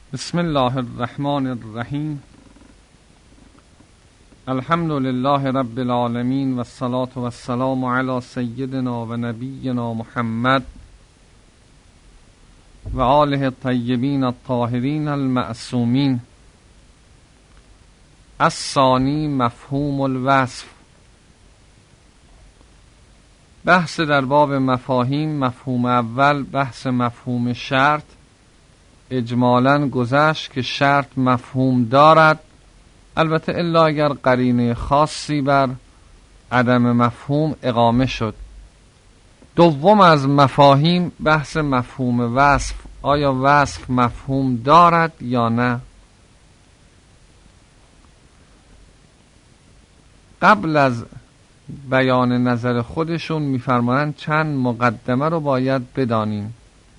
بسم الله الرحمن الرحیم. الحمد لله رب العالمین و الصلاة و السلام علی سیدنا و نبینا محمد و آله الطیبین الطاهرین المعصومین. الثانی مفهوم الوصف. بحث در باب مفاهیم. مفهوم اول بحث مفهوم شرط. اجمالاً گذشت که شرط مفهوم دارد، البته الا اگر قرینه خاصی بر عدم مفهوم اقامه شد. دوم از مفاهیم بحث مفهوم وصف. آیا وصف مفهوم دارد یا نه؟ قبل از بیان نظر خودشون میفرمایند چند مقدمه رو باید بدانیم.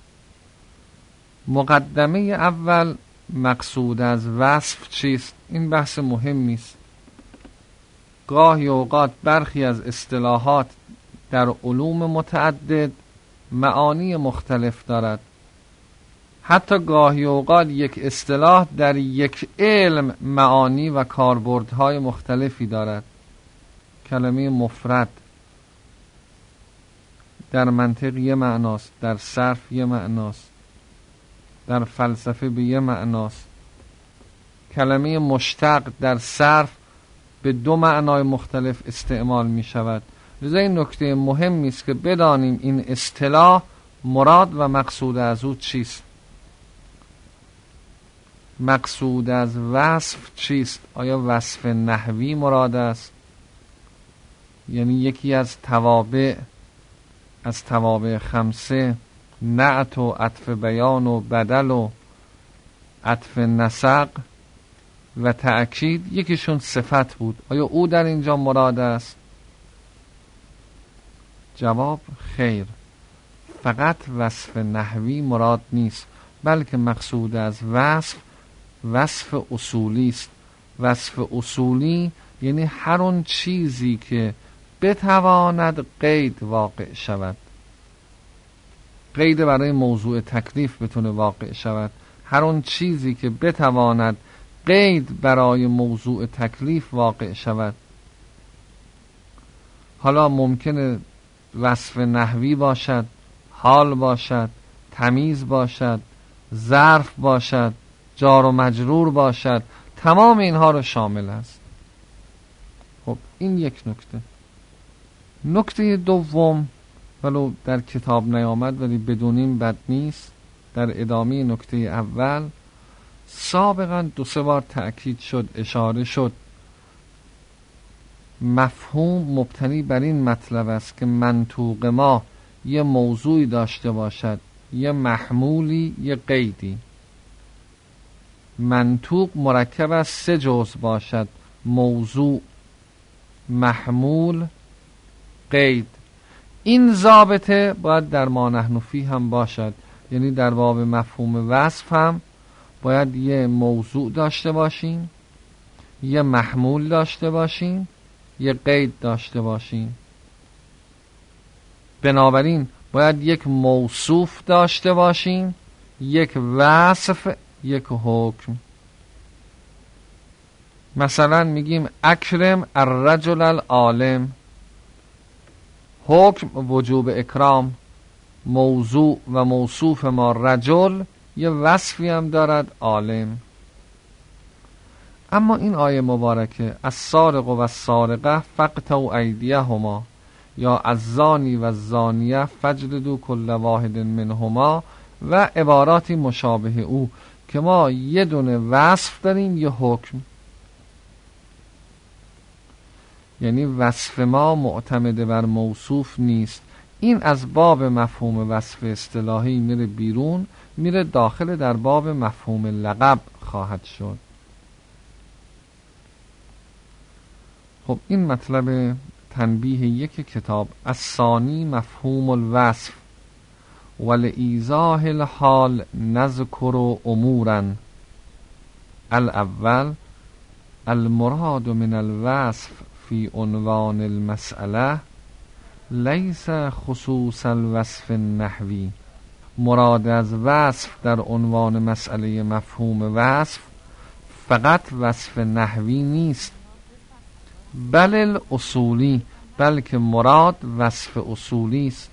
مقدمه اول، مقصود از وصف چیست؟ این بحث مهمی است. گاهی اوقات برخی از اصطلاحات در علوم متعدد معانی مختلف دارد. حتی گاهی اوقات یک اصطلاح در یک علم معانی و کاربردهای مختلفی دارد. کلمه مفرد در منطق یه معناست، در صرف یه معناست، در فلسفه به یه معناست. کلمه مشتق در صرف به دو معنای مختلف استعمال می شود. لذا این نکته مهمی است که بدانیم این اصطلاح مراد و مقصود از او چیست. مقصود از وصف چیست؟ آیا وصف نحوی مراد است؟ یعنی یکی از توابع خمسه، نعت و عطف بیان و بدل و عطف نسق و تأکید، یکیشون صفت بود. آیا او در اینجا مراد است؟ جواب خیر. فقط وصف نحوی مراد نیست، بلکه مقصود از وصف اصولی است. وصف اصولی یعنی هر اون چیزی که بتواند قید واقع شود. قید برای موضوع تکلیف بتونه واقع شود. هر اون چیزی که بتواند قید برای موضوع تکلیف واقع شود. حالا ممکنه وصف نحوی باشد، حال باشد، تمیز باشد، ظرف باشد، جار و مجرور باشد، تمام اینها رو شامل است. خب این یک نکته. نکته دوم، ولو در کتاب نیامد ولی بدونیم بد نیست، در ادامه نکته اول سابقا 2-3 بار تأکید شد، اشاره شد. مفهوم مبتنی بر این مطلب است که منطوق ما یه موضوعی داشته باشد، یه محمولی، یه قیدی. منطوق مرکب از 3 جزء باشد: موضوع، محمول، قید. این ضابطه باید در ما نحن فیه هم باشد. یعنی در باب مفهوم وصف هم باید یه موضوع داشته باشیم، یه محمول داشته باشیم، یه قید داشته باشیم. بنابراین باید یک موصوف داشته باشیم، یک وصف، یک حکم. مثلا میگیم اکرم الرجل العالم، حکم وجوب اکرام. موضوع و موصوف ما رجل، یه وصفی هم دارد، عالم. اما این آیه مبارکه السارق و السارقه فاقطعوا ایدیهما یا الزانی و الزانیه فاجلدوا کل واحد منهما و عباراتی مشابه او، که ما یه دونه وصف داریم، یه حکم. یعنی وصف ما معتمد بر موصوف نیست. این از باب مفهوم وصف اصطلاحی میره بیرون، میره داخل در باب مفهوم لقب خواهد شد. خب این مطلب تنبیه یک کتاب. الثانی مفهوم الوصف ولایضاح الحال نذکر امورا. الاول المراد من الوصف فی عنوان المسئله لیس خصوص الوصف النحوی مراد از وصف در عنوان مسئله مفهوم وصف فقط وصف نحوی نیست، بل الاصولی، بلکه مراد وصف اصولی است.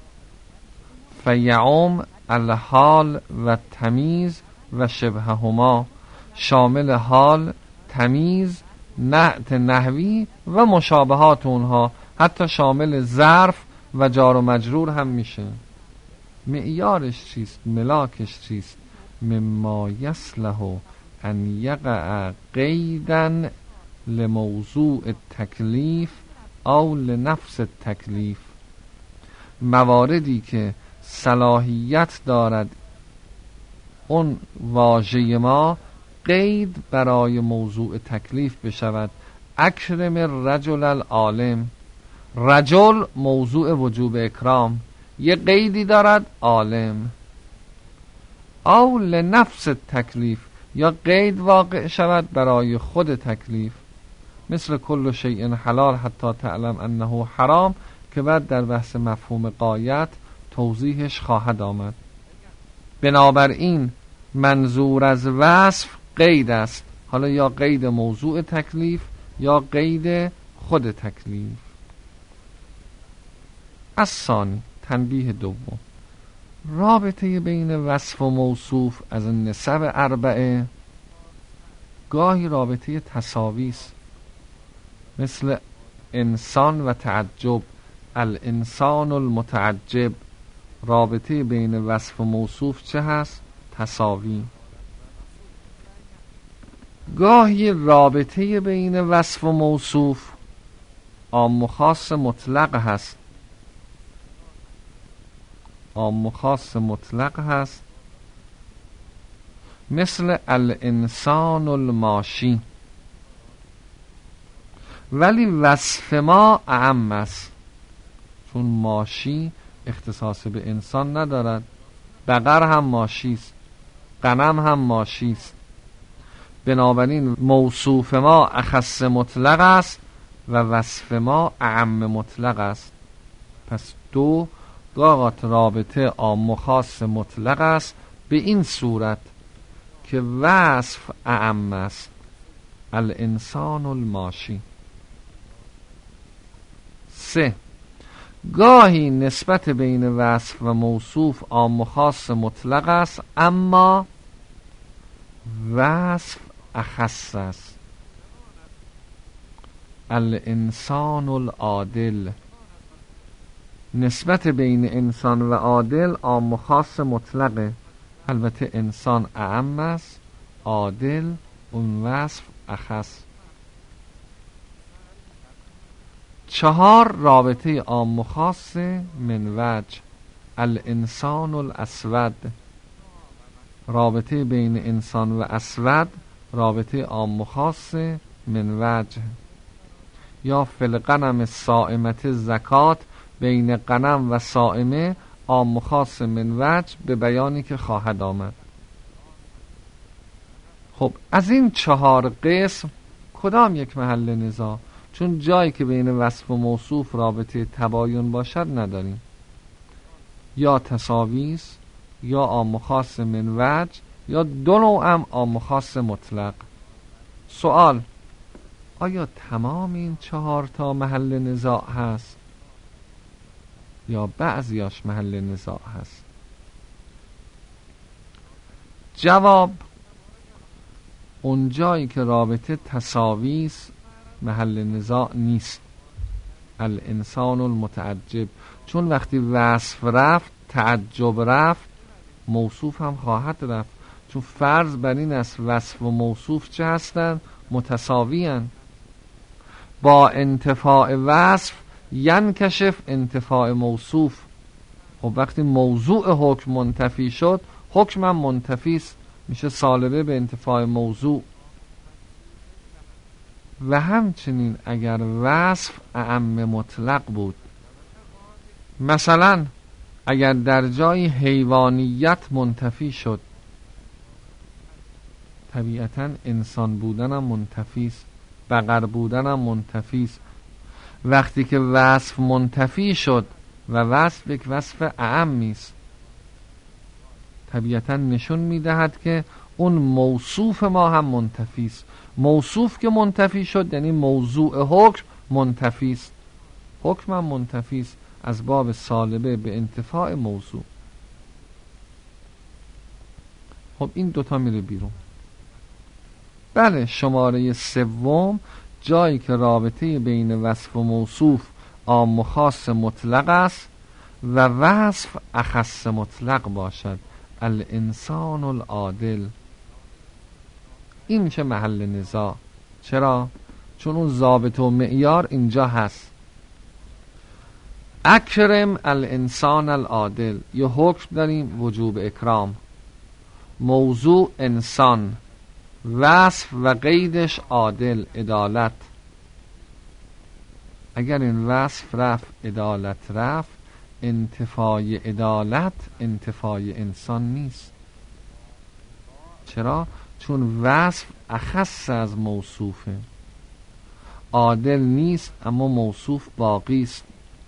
فیعم الحال و تمیز و شبههما، شامل حال، تمیز، نعت نحوی و مشابهات اونها، حتی شامل ظرف و جار و مجرور هم میشه. معیارش چیست؟ ملاکش چیست؟ مما یصلح ان یقع قیدا لموضوع التکلیف او لنفس التکلیف، مواردی که صلاحیت دارد اون واژه ما قید برای موضوع تکلیف بشود. اکرم الرجل العالم، رجل موضوع وجوب اکرام، یه قیدی دارد عالم. او لنفس التکلیف، یا قید واقع شود برای خود تکلیف، مثل کل شیء حلال حتی تعلم انه حرام، که بعد در بحث مفهوم غایت توضیحش خواهد آمد. بنابراین منظور از وصف قید است، حالا یا قید موضوع تکلیف یا قید خود تکلیف. الثانی، تنبیه دوم، رابطه بین وصف و موصوف از نسب اربعه گاهی رابطه تساوی است، مثل انسان و تعجب، الانسان المتعجب. رابطه بین وصف و موصوف چه هست؟ تساوی. گاهی رابطه بین وصف و موصوف عام و خاص مطلق هست، عام و خاص مطلق هست، مثل الانسان الماشی، ولی وصف ما اعم است، چون ماشی اختصاص به انسان ندارد، بقر هم ماشی است، غنم هم ماشی است. بنابراین موصوف ما اخص مطلق است و وصف ما اعم مطلق است. پس دو گاهات رابطه عام و خاص مطلق است به این صورت که وصف اعم است، الانسان الماشی. 3. گاهی نسبت بین وصف و موصوف عام و خاص مطلق است، اما وصف اخص است، الانسان العادل. نسبت بین انسان و عادل عام و خاص مطلقه، البته انسان اعم است، عادل اون وصف اخص. 4. رابطه عام و خاص من وجه، الانسان الاسود. رابطه بین انسان و اسود رابطه عام و خاص من وجه. یا فی الغنم الصائمة زکات، بین غنم و صائمه عام و خاص من وجه به بیانی که خواهد آمد. خب از این 4 قسم کدام یک محل نزاع؟ چون جایی که بین وصف و موصوف رابطه تباین باشد نداریم، یا تساوی است، یا عام و خاص من وجه، یا دو نوعم عام و خاص مطلق. سوال: آیا تمام این 4 تا محل نزاع هست یا بعضیاش محل نزاع هست؟ جواب: اونجایی که رابطه تساوی است محل نزاع نیست، الانسان المتعجب. چون وقتی وصف رفت تعجب رفت، موصوف هم خواهد رفت، چون فرض بر این است وصف و موصوف چه هستند؟ متساوی هستند. با انتفاع وصف ینکشف انتفاع موصوف. خب وقتی موضوع حکم منتفی شد، حکم هم منتفی است، میشه سالبه به انتفاع موضوع. و همچنین اگر وصف اعم مطلق بود، مثلا اگر در جای حیوانیت منتفی شد، طبیعتا انسان بودنم منتفی است، بقر بودنم منتفی است. وقتی که وصف منتفی شد و وصف یک وصف اعمی است، طبیعتا نشون میدهد که اون موصوف ما هم منتفی است. موصوف که منتفی شد یعنی موضوع حکم منتفی است، حکم هم منتفی است از باب سالبه به انتفاع موضوع. خب این دوتا میره بیرون. بله، شماره سوم جایی که رابطه بین وصف و موصوف عام و خاص مطلق است و وصف اخص مطلق باشد، الانسان العادل. این میشه محل نزاع. چرا؟ چون اون ضابط و معیار اینجا هست. اکرم الانسان العادل، یه حکم داریم وجوب اکرام، موضوع انسان، وصف و قیدش عادل، عدالت. اگر این وصف رفت عدالت رفت، انتفای عدالت انتفای انسان نیست. چرا؟ چون وصف اخص از موصوفه، عادل نیست اما موصوف باقی است.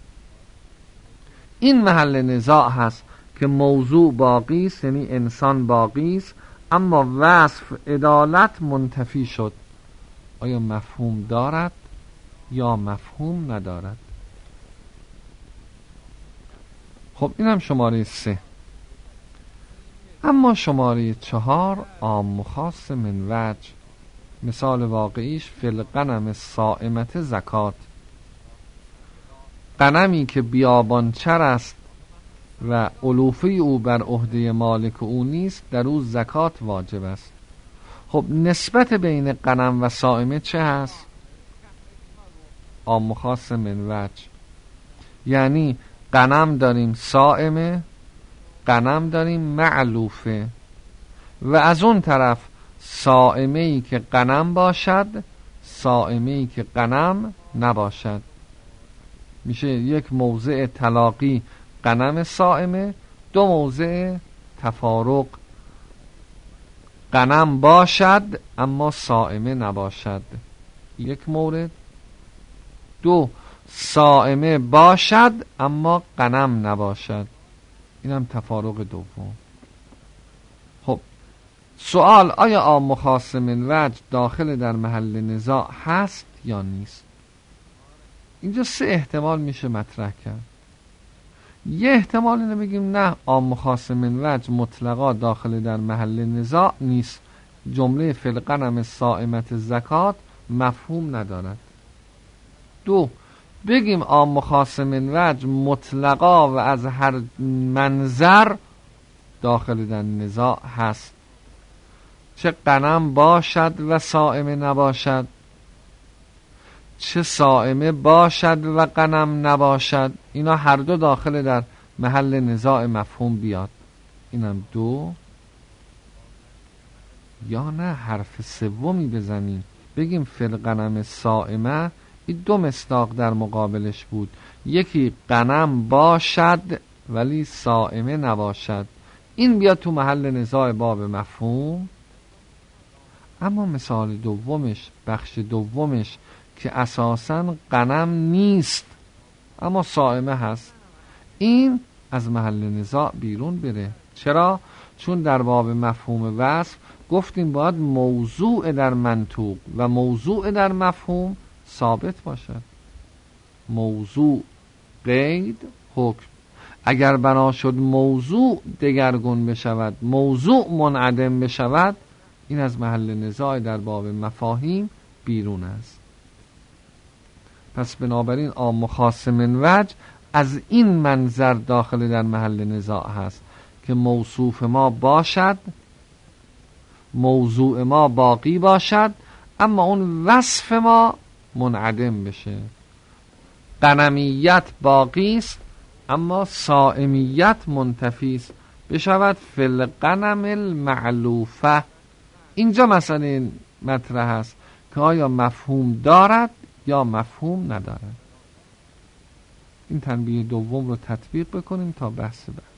این محل نزاع هست که موضوع باقی است یعنی انسان باقی است، اما وصف عدالت منتفی شد. آیا مفهوم دارد یا مفهوم ندارد؟ خب این هم شماره 3. اما شماره 4 عام و خاص من وجه. مثال واقعیش فی الغنم الصائمة زکات. غنمی که بیابانچر است و علوفه او بر عهده مالک او نیست، در او زکات واجب است. خب نسبت بین غنم و صائمه چه هست؟ عام و خاص من وجه. یعنی غنم داریم صائمه، غنم داریم معلوفه، و از اون طرف صائمه ای که غنم باشد، صائمه ای که غنم نباشد. میشه یک موضع تلاقی غنم صائمه، دو موضع تفارق غنم باشد اما صائمه نباشد، یک مورد. دو، صائمه باشد اما غنم نباشد، اینم تفارق دوم. خب سوال، آیا عام و خاص من وجه داخل در محل نزاع هست یا نیست؟ اینجا 3 احتمال میشه مطرح کرد. یه احتمال اینو بگیم نه، عام و خاص من وجه مطلقا داخل در محل نزاع نیست، جمله فی الغنم الصائمة زکات مفهوم ندارد. 2، بگیم عام و خاص من وجه مطلقا و از هر منظر داخل در نزاع هست، چه غنم باشد و صائمه نباشد، چه صائمه باشد و غنم نباشد، اینا هر دو داخل در محل نزاع مفهوم بیاد. اینم 2. یا نه حرف سومی بزنیم بگیم فی الغنم الصائمة، این 2 مصداق در مقابلش بود، یکی غنم باشد ولی صائمه نباشد، این بیاد تو محل نزاع باب مفهوم. اما مثال دومش، بخش دومش که اساساً غنم نیست اما صائمه هست، این از محل نزاع بیرون بره. چرا؟ چون در باب مفهوم وصف گفتیم باید موضوع در منطوق و موضوع در مفهوم ثابت باشد. موضوع قید حکم. اگر بنا شد موضوع دگرگون بشود، موضوع منعدم بشود، این از محل نزاع در باب مفاهیم بیرون است. پس بنابراین عام و خاص من وجه از این منظر داخل در محل نزاع هست که موصوف ما باشد، موضوع ما باقی باشد، اما اون وصف ما منعدم بشه. غنمیت باقی است اما صائمیت منتفی است، بشود فی الغنم المعلوفه. اینجا مسئله مطرح است که آیا مفهوم دارد یا مفهوم ندارد. این تنبیه دوم رو تطبیق بکنیم تا بحث بعد.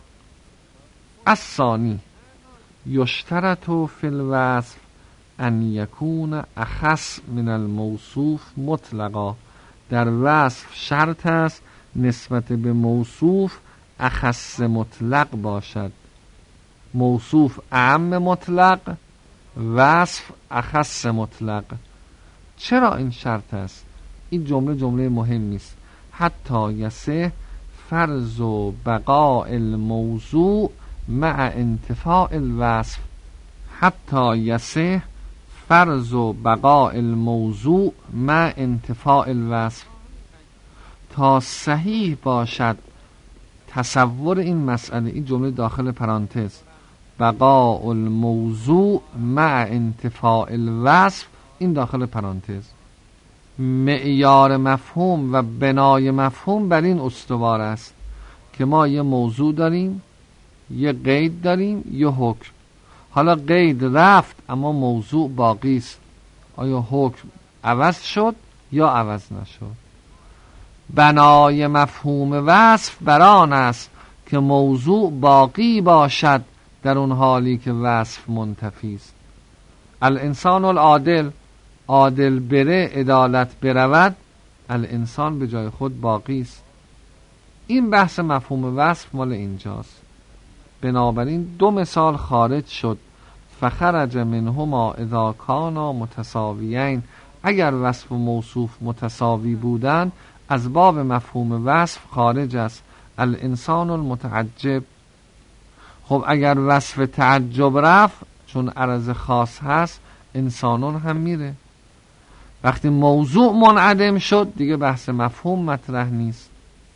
الثانی یشترط فی الوصف ان یکون اخص من الموصوف مطلقا. در وصف شرط است نسبت به موصوف اخص مطلق باشد. موصوف اعم مطلق، وصف اخص مطلق. چرا این شرط است؟ این جمله مهمی است. حتی یصح فرض و بقاء الموضوع مع انتفاء الوصف. حتی یصح فرض و بقاء الموضوع مع انتفاء الوصف. تا صحیح باشد تصور این مسئله، این جمله داخل پرانتز، بقاء الموضوع مع انتفاء الوصف، این داخل پرانتز. معیار مفهوم و بنای مفهوم بر این استوار است که ما یه موضوع داریم، یه قید داریم، یه حکم. حالا قید رفت اما موضوع باقی است. آیا حکم عوض شد یا عوض نشد؟ بنای مفهوم وصف بر آن است که موضوع باقی باشد در اون حالی که وصف منتفی است. الانسان العادل، عادل بره عدالت برود، الانسان به جای خود باقی است. این بحث مفهوم وصف مال اینجاست. بنابراین دو مثال خارج شد. فخرج منهما اذا کانا متساویین، اگر وصف و موصوف متساوی بودند از باب مفهوم وصف خارج است. الانسان المتعجب، خب اگر وصف تعجب رفت چون عرض خاص هست انسانون هم میره. وقتی موضوع منعدم شد دیگه بحث مفهوم مطرح نیست.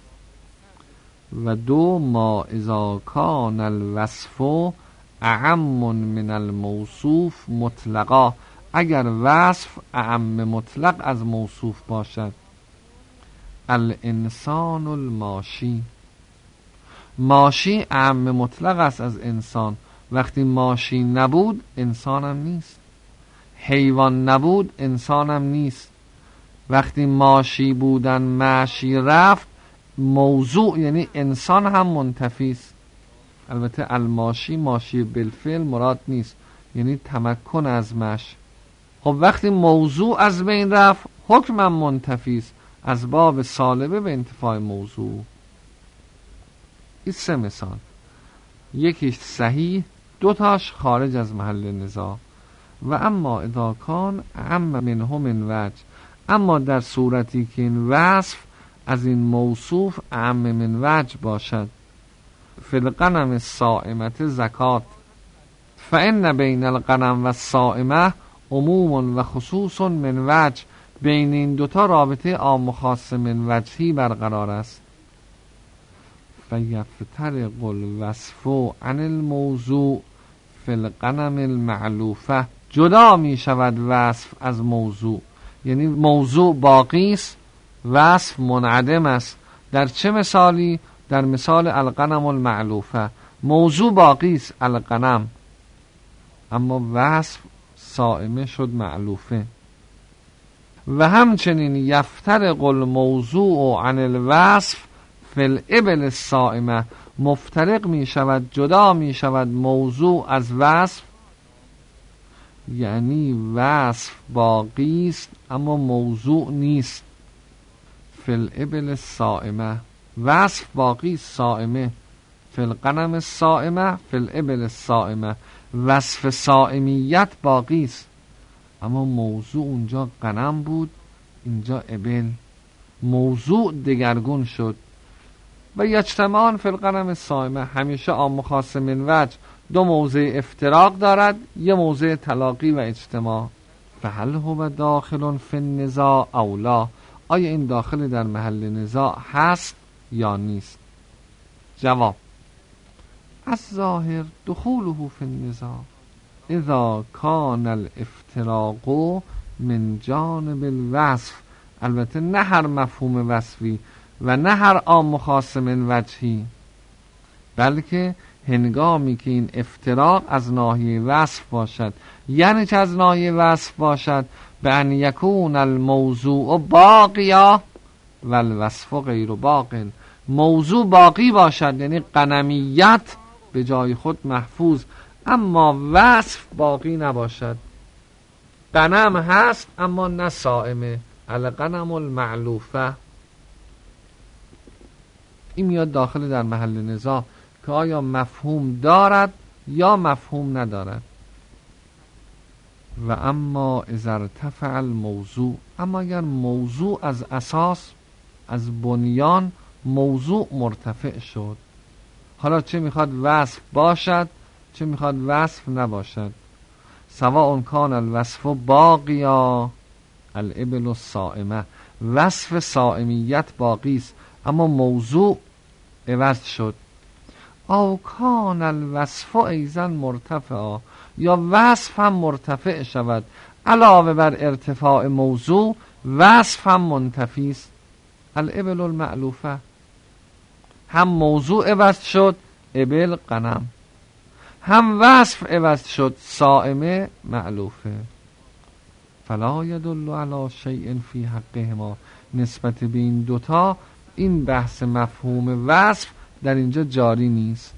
و دو ما اذا کان الوصف اعم من الموصوف مطلقا، اگر وصف اعم مطلق از موصوف باشد. الانسان الماشی، ماشی اعم مطلق است از انسان. وقتی ماشی نبود انسانم نیست، حیوان نبود انسانم نیست. وقتی ماشی بودن ماشی رفت، موضوع یعنی انسان هم منتفی است. البته الماشی ماشی بالفعل مراد نیست، یعنی تمکن از مشی. خب وقتی موضوع از بین رفت حکمم منتفی است، از باب سالبه به انتفاع موضوع. این سه مثال، یکیش صحیح، دوتاش خارج از محل نزاع. و اما اذا کان اعم منه من وجه، اما در صورتی که این وصف از این موصوف اعم من وجه باشد. فی الغنم الصائمة زکات، فان بین الغنم و الصائمة عموم و خصوص من وجه، بین این دوتا رابطه عام و خاص من وجهی برقرار است. فیفترق الوصف عن الموضوع فی الغنم المعلوفه، جدا می شود وصف از موضوع، یعنی موضوع باقی است، وصف منعدم است. در چه مثالی؟ در مثال الغنم المعلوفه، موضوع باقی است الغنم، اما وصف صائمه شد معلوفه. و همچنین یفترق الموضوع عن الوصف فی الابل الصائمه، مفترق می شود، جدا می شود موضوع از وصف، یعنی وصف باقی است اما موضوع نیست. فی الابل الصائمه، وصف باقی صائمه. فی الغنم الصائمه، فی الابل الصائمه، وصف صائمیت باقی است اما موضوع اونجا غنم بود، اینجا ابل، موضوع دگرگون شد. و یجتمعان فی الغنم الصائمه، همیشه عام و خاص من وجه دو موضع افتراق دارد، یه موضع تلاقی و اجتماع. فهل هو داخل فی النزاع او لا، آیا این داخل در محل نزاع هست یا نیست؟ جواب: الظاهر دخوله فی النزاع اذا کان الافتراق من جانب الوصف، البته نه هر مفهوم وصفی و نه هر عام و خاص من وجهی، بلکه هنگامی که این افتراق از ناحیه وصف باشد. یعنی چه از ناحیه وصف باشد؟ به ان یکون الموضوع باقیا و الوصف غیر باق، موضوع باقی باشد یعنی غنمیت به جای خود محفوظ، اما وصف باقی نباشد. غنم هست اما نه صائمه، الغنم المعلوفه. این میاد داخل در محل نزاع که آیا مفهوم دارد یا مفهوم ندارد. و اما اذا ارتفع الموضوع، اما اگر موضوع از اساس، از بنیان موضوع مرتفع شد، حالا چه میخواد وصف باشد چه میخواد وصف نباشد، سواء کان الوصف باقیا الابل الصائمه، وصف صائمیت باقی است اما موضوع عوض شد، او کان الوصف ایضا مرتفعا، یا وصف هم مرتفع شود، علاوه بر ارتفاع موضوع وصف هم منتفی است، الابل المألوفه، هم موضوع عوض شد ابل غنم، هم وصف عوض شد صائمه مألوفه، فلا يدل على شیء فی حقهما، نسبت به این دوتا این بحث مفهوم وصف در اینجا جاری نیست.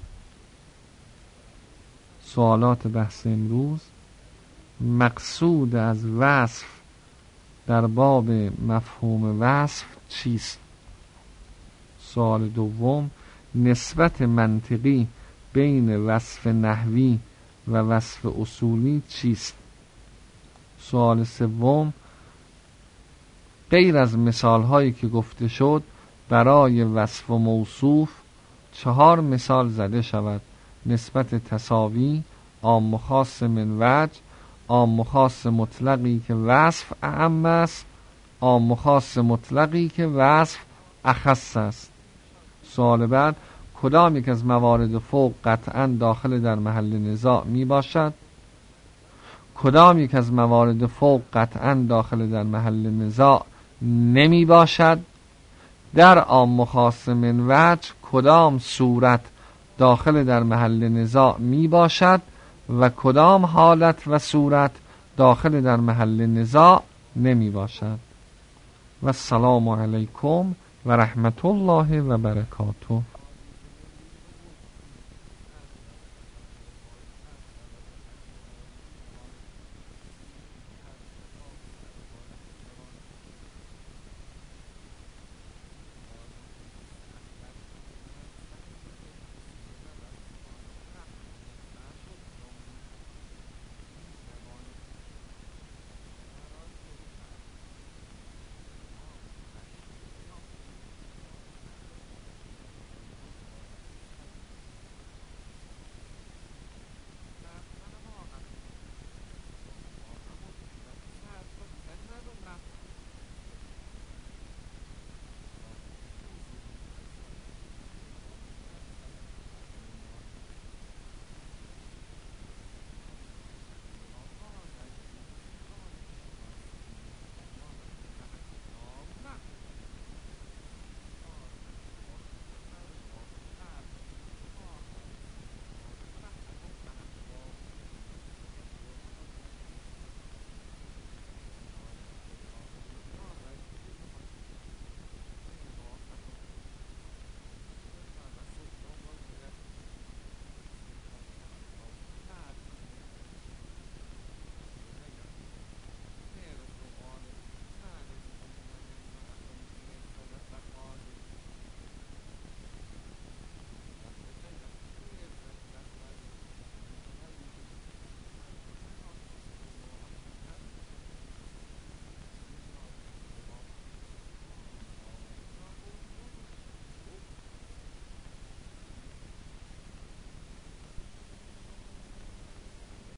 سوالات بحث امروز: مقصود از وصف در باب مفهوم وصف چیست؟ سوال دوم: نسبت منطقی بین وصف نحوی و وصف اصولی چیست؟ سوال سوم: غیر از مثال هایی که گفته شد برای وصف و موصوف 4 مثال زده شود: نسبت تساوی، عام و خاص من وجه، عام و خاص مطلقی که وصف اعم است، عام و خاص مطلقی که وصف اخص است. سوال بعد: کدام یک از موارد فوق قطعا داخل در محل نزاع می باشد؟ کدام یک از موارد فوق قطعا داخل در محل نزاع نمی باشد؟ در عام و خاص من وجه کدام صورت داخل در محل نزاع می باشد و کدام حالت و صورت داخل در محل نزاع نمی باشد؟ و السلام علیکم و رحمت الله و برکاته.